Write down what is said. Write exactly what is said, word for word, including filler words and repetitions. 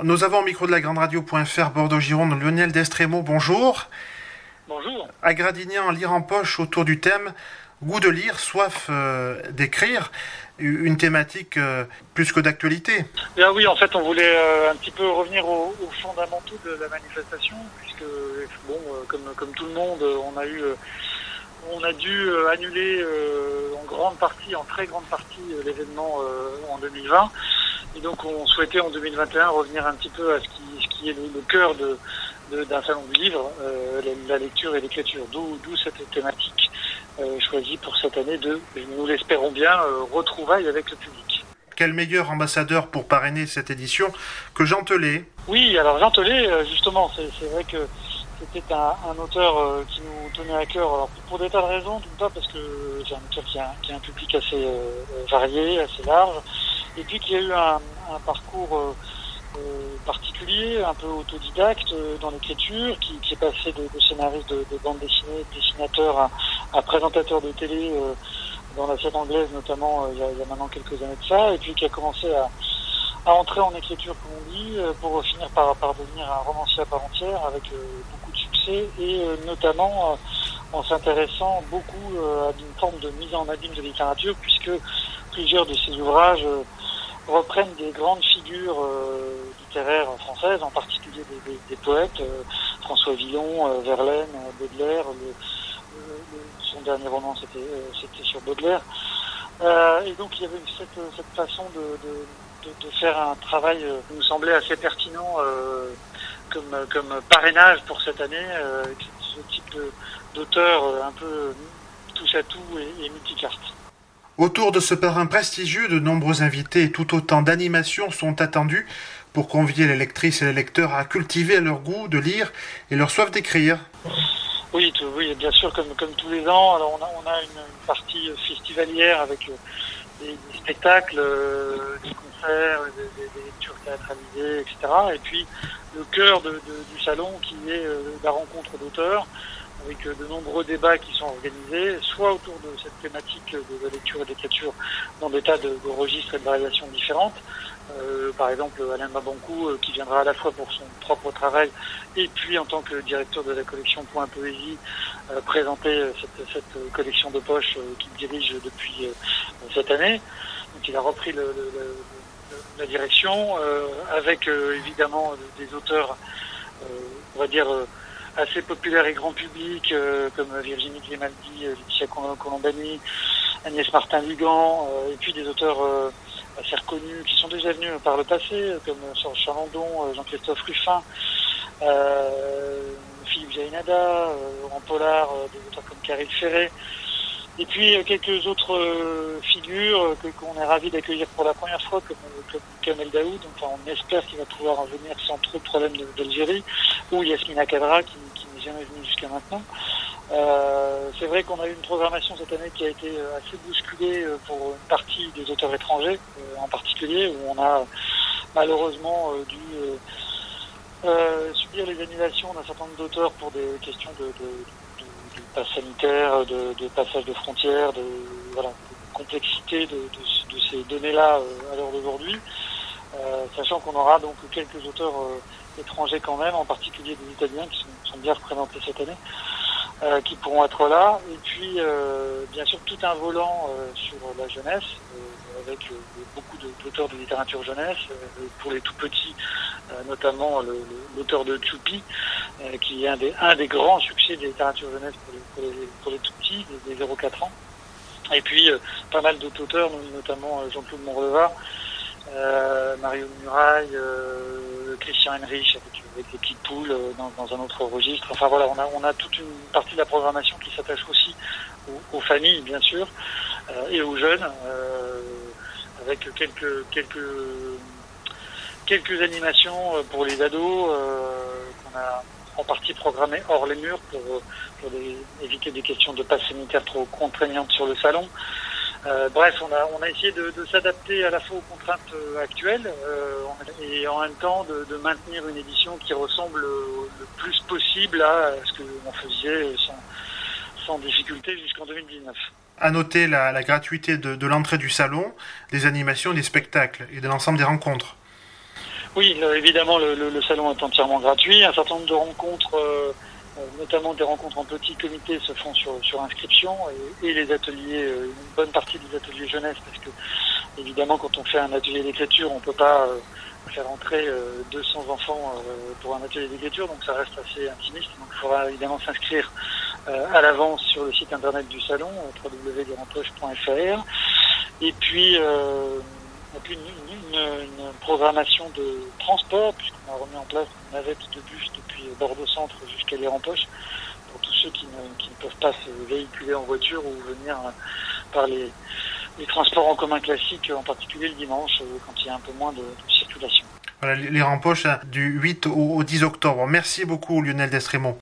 Nous avons au micro de la grande radio point f r Bordeaux-Gironde Lionel Destremo, bonjour. Bonjour. À Gradignan, lire en poche autour du thème goût de lire, soif euh, d'écrire, une thématique euh, plus que d'actualité. Bien oui, en fait, on voulait euh, un petit peu revenir aux, aux fondamentaux de la manifestation, puisque bon, euh, comme comme tout le monde, on a eu, euh, on a dû euh, annuler euh, en grande partie, en très grande partie, euh, l'événement euh, en deux mille vingt, et donc on souhaitait en deux mille vingt et un revenir un petit peu à ce qui, ce qui est le, le cœur de, de, d'un salon du livre, euh, la, la lecture et l'écriture, d'où, d'où cette thématique. Euh, choisi pour cette année de, nous l'espérons bien, euh, retrouvailles avec le public. Quel meilleur ambassadeur pour parrainer cette édition que Jean Telet? Oui, alors Jean Telet, euh, justement, c'est, c'est vrai que c'était un, un auteur euh, qui nous tenait à cœur, alors pour des tas de raisons, d'une part parce que c'est un auteur qui a, qui a un public assez euh, varié, assez large, et puis qui a eu un, un parcours euh, Euh, particulier, un peu autodidacte euh, dans l'écriture, qui, qui est passé de, de scénariste de, de bande dessinée, de dessinateur à, à présentateur de télé euh, dans la scène anglaise notamment euh, il, y a, il y a maintenant quelques années de ça, et puis qui a commencé à, à entrer en écriture comme on dit, euh, pour finir par, par devenir un romancier à part entière avec euh, beaucoup de succès, et euh, notamment euh, en s'intéressant beaucoup euh, à une forme de mise en abîme de littérature, puisque plusieurs de ses ouvrages euh, reprennent des grandes figures euh, littéraires françaises, en particulier des, des, des poètes, euh, François Villon, euh, Verlaine, euh, Baudelaire. Le, le, son dernier roman, c'était, euh, c'était sur Baudelaire. Euh, et donc, il y avait cette, cette façon de, de, de, de faire un travail euh, qui nous semblait assez pertinent euh, comme, comme parrainage pour cette année, euh, ce type de, d'auteur euh, un peu touche-à-tout et, et multicarte. Autour de ce parrain prestigieux, de nombreux invités et tout autant d'animations sont attendus pour convier les lectrices et les lecteurs à cultiver leur goût de lire et leur soif d'écrire. Oui, tout, oui, bien sûr, comme, comme tous les ans. Alors on a, on a une, une partie festivalière avec euh, des, des spectacles, euh, des concerts, des, des, des lectures théâtralisées, et cetera. Et puis le cœur de, de, du salon qui est euh, la rencontre d'auteurs, avec de nombreux débats qui sont organisés, soit autour de cette thématique de la lecture et de l'écriture dans des tas de, de registres et de variations différentes. Euh, par exemple, Alain Mabankou, euh, qui viendra à la fois pour son propre travail et puis en tant que directeur de la collection Point Poésie, euh, présenter cette, cette collection de poche euh, qu'il dirige depuis euh, cette année. Donc il a repris le, le, le, la direction euh, avec euh, évidemment des auteurs, euh, on va dire, euh, assez populaire et grand public, euh, comme Virginie Grimaldi, euh, Laetitia Colombani, Agnès Martin-Lugan, euh, et puis des auteurs euh, assez reconnus qui sont déjà venus par le passé, euh, comme Serge Chalandon, euh, Jean-Christophe Ruffin, euh, Philippe Jainada, euh, Laurent Pollard, euh, des auteurs comme Caril Ferré, et puis euh, quelques autres euh, figures euh, que, qu'on est ravis d'accueillir pour la première fois, comme, comme Kamel Daoud. Enfin, on espère qu'il va pouvoir en venir sans trop de problèmes de, d'Algérie, ou Yasmina Kadra, qui, qui n'est jamais venue jusqu'à maintenant. Euh, c'est vrai qu'on a eu une programmation cette année qui a été assez bousculée pour une partie des auteurs étrangers, euh, en particulier, où on a malheureusement euh, dû euh, euh, subir les annulations d'un certain nombre d'auteurs pour des questions de, de, de, de passe sanitaire, de, de passage de frontières, de, voilà, de complexité de, de, de ces données-là euh, à l'heure d'aujourd'hui, euh, sachant qu'on aura donc quelques auteurs euh, étrangers quand même, en particulier des Italiens qui sont, sont bien représentés cette année, euh, qui pourront être là, et puis euh, bien sûr tout un volant euh, sur la jeunesse, euh, avec euh, beaucoup de, d'auteurs de littérature jeunesse, euh, pour les tout petits, euh, notamment le, le, l'auteur de Tchoupi, euh, qui est un des, un des grands succès de la littérature jeunesse pour les, pour les, pour les tout petits, des, des zéro à quatre ans, et puis euh, pas mal d'autres auteurs, notamment Jean-Claude Monreva, Euh, Mario Muraille, euh, Christian Heinrich avec, avec les petites poules euh, dans, dans un autre registre. Enfin voilà, on a, on a toute une partie de la programmation qui s'attache aussi aux, aux familles, bien sûr, euh, et aux jeunes, euh, avec quelques, quelques, quelques animations pour les ados euh, qu'on a en partie programmées hors les murs pour, pour les, éviter des questions de passe sanitaire trop contraignantes sur le salon. Euh, bref, on a, on a essayé de, de s'adapter à la fois aux contraintes euh, actuelles euh, et en même temps de, de maintenir une édition qui ressemble le, le plus possible à ce que l'on faisait sans, sans difficulté jusqu'en deux mille dix-neuf. À noter la, la gratuité de, de l'entrée du salon, des animations, des spectacles et de l'ensemble des rencontres. Oui, le, évidemment, le, le, le salon est entièrement gratuit. Un certain nombre de rencontres, euh, notamment des rencontres en petit comité, se font sur, sur inscription et, et les ateliers, euh, une bonne partie des ateliers jeunesse, parce que évidemment, quand on fait un atelier d'écriture, on peut pas euh, faire entrer euh, deux cents enfants euh, pour un atelier d'écriture, donc ça reste assez intimiste. Donc il faudra évidemment s'inscrire euh, à l'avance sur le site internet du salon, w w w point les rempoches point f r. Et puis, euh, et puis une, une, une programmation de transport, puisqu'on a remis en place une navette de bus depuis Bordeaux Centre jusqu'à les Rempoches, pour tous ceux qui ne, qui ne peuvent pas se véhiculer en voiture ou venir par les, les transports en commun classiques, en particulier le dimanche, quand il y a un peu moins de, de circulation. Voilà, les Rempoches du huit au dix octobre. Merci beaucoup Lionel Destremaux.